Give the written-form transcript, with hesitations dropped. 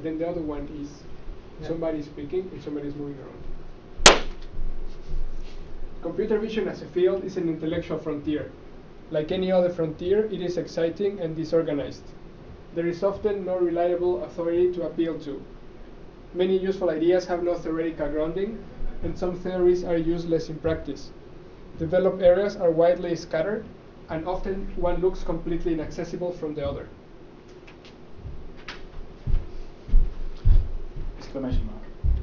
then the other one is somebody speaking and somebody is moving around. Computer vision as a field is an intellectual frontier. Like any other frontier, it is exciting and disorganized. There is often no reliable authority to appeal to. Many useful ideas have no theoretical grounding, and some theories are useless in practice. Developed areas are widely scattered, and often one looks completely inaccessible from the other. Exclamation mark.